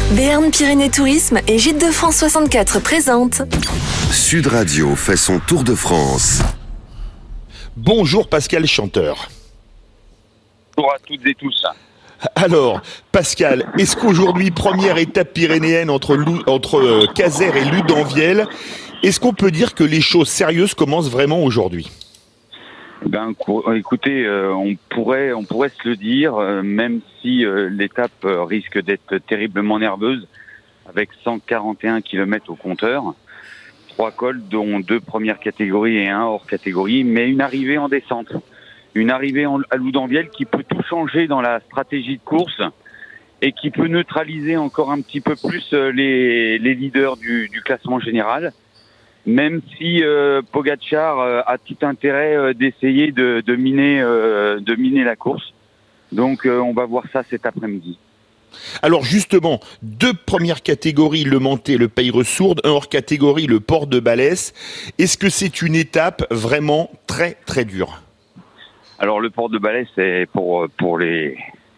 Béarn Pyrénées Tourisme et Gîtes de France 64 présente Sud Radio fait son tour de France. Bonjour Pascal Chanteur. Bonjour à toutes et tous. Alors, Pascal, est-ce qu'aujourd'hui, première étape pyrénéenne entre Caser et Ludanviel, est-ce qu'on peut dire que les choses sérieuses commencent vraiment aujourd'hui ? Écoutez, on pourrait se le dire, même si l'étape risque d'être terriblement nerveuse, avec 141 km au compteur, 3 cols dont 2 premières catégories et 1 hors catégorie, mais une arrivée en descente. Une arrivée à Ludanviel qui peut tout changer dans la stratégie de course et qui peut neutraliser encore un petit peu plus les leaders du classement général. Même si Pogačar a tout intérêt d'essayer de miner la course. Donc on va voir ça cet après-midi. Alors justement, 2 premières catégories, le Mantet, le Peire-Sourde, 1 hors catégorie, le Port de Balès. Est-ce que c'est une étape vraiment très très dure ? Alors le Port de Balès, c'est pour les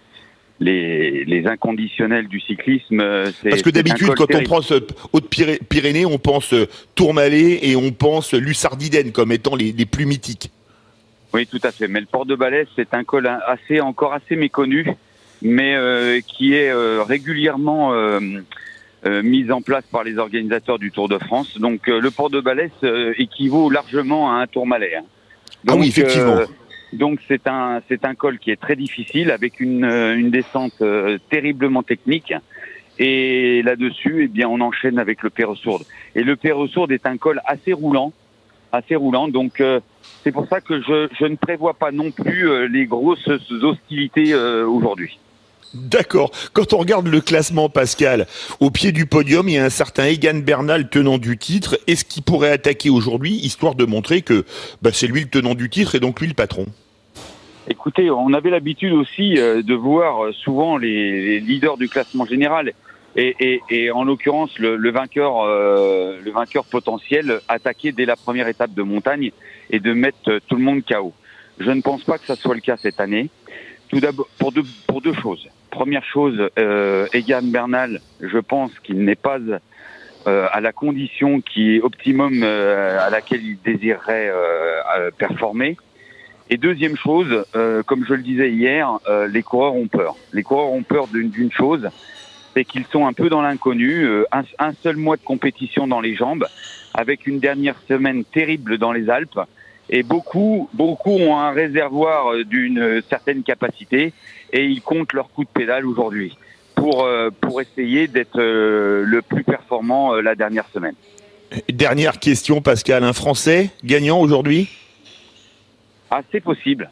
inconditionnels du cyclisme. Parce que d'habitude, quand on pense Haute-Pyrénées, on pense Tourmalet et on pense Lussardiden comme étant les plus mythiques. Oui, tout à fait. Mais le Port de Balès, c'est un col encore assez méconnu, mais qui est régulièrement mis en place par les organisateurs du Tour de France. Donc le Port de Balès équivaut largement à un Tourmalet. Ah oui, effectivement. Donc c'est un col qui est très difficile avec une descente terriblement technique et là-dessus on enchaîne avec le Peire-Sourde. Et le Peire-Sourde est un col assez roulant. Donc c'est pour ça que je ne prévois pas non plus les grosses hostilités aujourd'hui. D'accord. Quand on regarde le classement, Pascal, au pied du podium, il y a un certain Egan Bernal, tenant du titre. Est-ce qu'il pourrait attaquer aujourd'hui, histoire de montrer que c'est lui le tenant du titre et donc lui le patron ? Écoutez, on avait l'habitude aussi de voir souvent les leaders du classement général et en l'occurrence le vainqueur potentiel attaquer dès la première étape de montagne et de mettre tout le monde KO. Je ne pense pas que ça soit le cas cette année. Tout d'abord pour deux choses. Première chose, Egan Bernal, je pense qu'il n'est pas à la condition qui est optimum à laquelle il désirerait performer. Et deuxième chose, comme je le disais hier, les coureurs ont peur. Les coureurs ont peur d'une chose, c'est qu'ils sont un peu dans l'inconnu. Un seul mois de compétition dans les jambes, avec une dernière semaine terrible dans les Alpes. Et beaucoup ont un réservoir d'une certaine capacité et ils comptent leur coup de pédale aujourd'hui pour essayer d'être le plus performant la dernière semaine. Dernière question, Pascal. Un Français gagnant aujourd'hui ? Ah, c'est possible.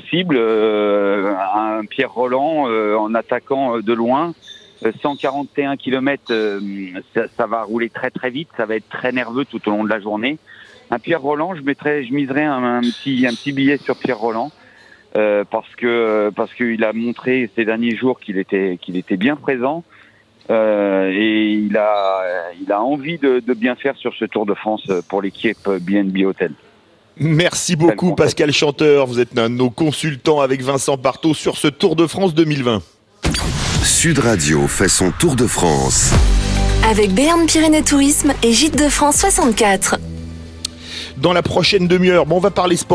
Un Pierre Rolland en attaquant de loin. 141 km, ça va rouler très très vite. Ça va être très nerveux tout au long de la journée. Un Pierre Rolland, je miserais un petit billet sur Pierre Rolland parce qu'il a montré ces derniers jours qu'il était bien présent et il a envie de bien faire sur ce Tour de France pour l'équipe BNB Hotel. Merci beaucoup Pascal Chanteur, vous êtes un de nos consultants avec Vincent Barthaud sur ce Tour de France 2020. Sud Radio fait son Tour de France. Avec Béarn Pyrénées Tourisme et Gîtes de France 64. Dans la prochaine demi-heure, on va parler sport.